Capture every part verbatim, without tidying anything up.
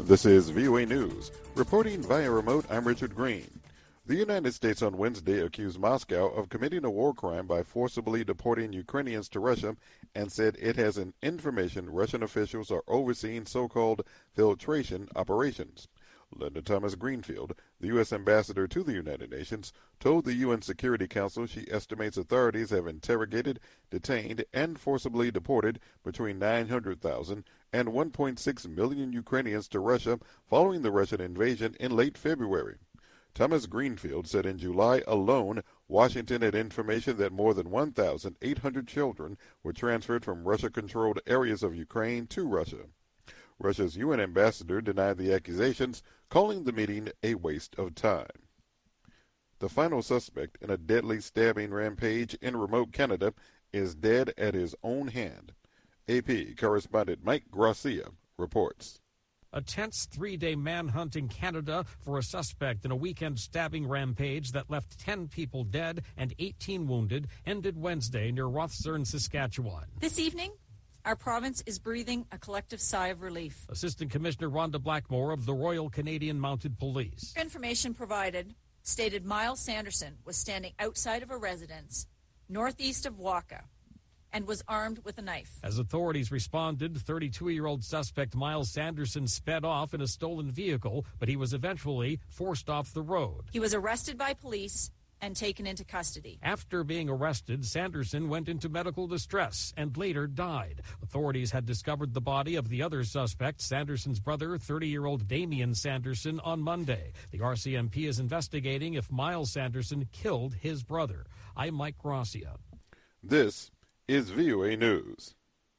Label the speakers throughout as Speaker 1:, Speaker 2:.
Speaker 1: This is V O A News. Reporting via remote, I'm Richard Green. The United States on Wednesday accused Moscow of committing a war crime by forcibly deporting Ukrainians to Russia and said it has an information Russian officials are overseeing so-called filtration operations. Linda Thomas-Greenfield, the U S ambassador to the United Nations, told the U N Security Council she estimates authorities have interrogated, detained, and forcibly deported between nine hundred thousand and one point six million Ukrainians to Russia following the Russian invasion in late February. Thomas-Greenfield said in July alone, Washington had information that more than one thousand eight hundred children were transferred from Russia-controlled areas of Ukraine to Russia. Russia's U N ambassador denied the accusations, calling the meeting a waste of time. The final suspect in a deadly stabbing rampage in remote Canada is dead at his own hand. A P correspondent Mike Gracia reports.
Speaker 2: A tense three-day manhunt in Canada for a suspect in a weekend stabbing rampage that left ten people dead and eighteen wounded ended Wednesday near Rothsern, Saskatchewan.
Speaker 3: This evening, our province is breathing a collective sigh of relief.
Speaker 2: Assistant Commissioner Rhonda Blackmore of the Royal Canadian Mounted Police.
Speaker 3: Information provided stated Miles Sanderson was standing outside of a residence northeast of Waka and was armed with a knife.
Speaker 2: As authorities responded, thirty-two-year-old suspect Miles Sanderson sped off in a stolen vehicle, but he was eventually forced off the road.
Speaker 3: He was arrested by police and taken into custody.
Speaker 2: After being arrested, Sanderson went into medical distress and later died. Authorities had discovered the body of the other suspect, Sanderson's brother, thirty-year-old Damian Sanderson, on Monday. The R C M P is investigating if Miles Sanderson killed his brother. I'm Mike Gracia.
Speaker 1: This is V O A News.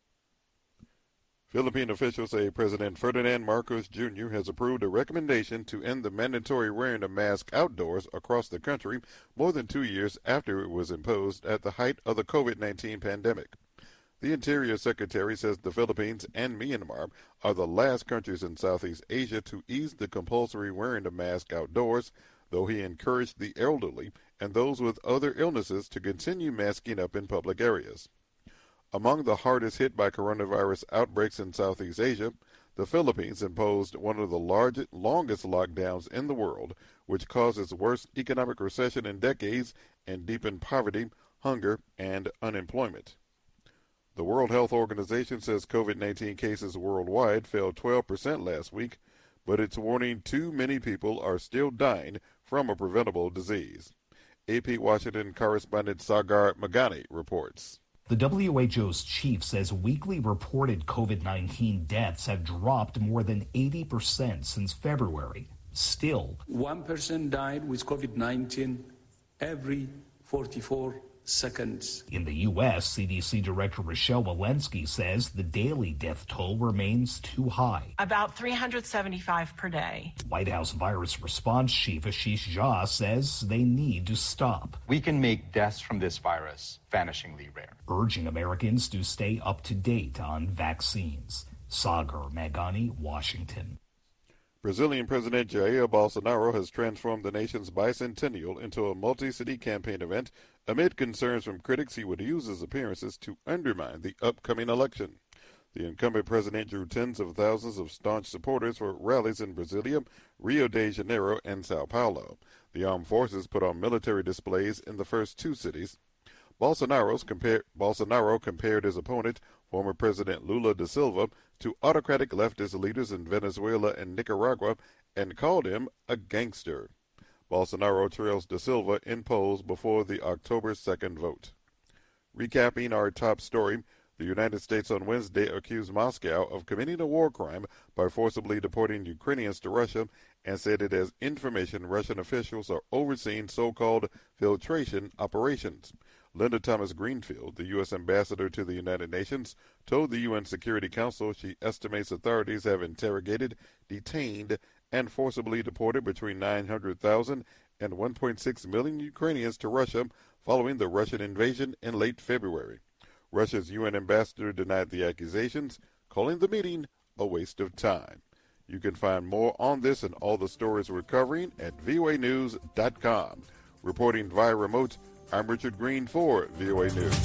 Speaker 1: Philippine officials say President Ferdinand Marcos Junior has approved a recommendation to end the mandatory wearing of masks outdoors across the country more than two years after it was imposed at the height of the COVID nineteen pandemic. The Interior Secretary says the Philippines and Myanmar are the last countries in Southeast Asia to ease the compulsory wearing of masks outdoors, though he encouraged the elderly and those with other illnesses to continue masking up in public areas. Among the hardest hit by coronavirus outbreaks in Southeast Asia, the Philippines imposed one of the largest, longest lockdowns in the world, which caused its worst economic recession in decades and deepened poverty, hunger, and unemployment. The World Health Organization says COVID nineteen cases worldwide fell twelve percent last week, but it's warning too many people are still dying from a preventable disease. A P Washington correspondent Sagar Magani reports.
Speaker 4: The W H O's chief says weekly reported COVID nineteen deaths have dropped more than eighty percent since February. Still,
Speaker 5: one person died with COVID nineteen every forty-four seconds.
Speaker 4: In the U S, C D C Director Rochelle Walensky says the daily death toll remains too high.
Speaker 6: About three hundred seventy-five per day.
Speaker 4: White House Virus Response Chief Ashish Jha says they need to stop.
Speaker 7: We can make deaths from this virus vanishingly rare.
Speaker 4: Urging Americans to stay up to date on vaccines. Sagar Magani, Washington.
Speaker 1: Brazilian President Jair Bolsonaro has transformed the nation's bicentennial into a multi-city campaign event amid concerns from critics he would use his appearances to undermine the upcoming election. The incumbent president drew tens of thousands of staunch supporters for rallies in Brasilia, Rio de Janeiro, and Sao Paulo. The armed forces put on military displays in the first two cities. Bolsonaro's compar- Bolsonaro compared his opponent, former President Lula da Silva, to autocratic leftist leaders in Venezuela and Nicaragua and called him a gangster. Bolsonaro trails da Silva in polls before the October second vote. Recapping our top story, the United States on Wednesday accused Moscow of committing a war crime by forcibly deporting Ukrainians to Russia and said it has information Russian officials are overseeing so-called filtration operations. Linda Thomas-Greenfield, the U S ambassador to the United Nations, told the U N Security Council she estimates authorities have interrogated, detained, and forcibly deported between nine hundred thousand and one point six million Ukrainians to Russia following the Russian invasion in late February. Russia's U N ambassador denied the accusations, calling the meeting a waste of time. You can find more on this and all the stories we're covering at V O A news dot com. Reporting via remote, I'm Richard Green for V O A News.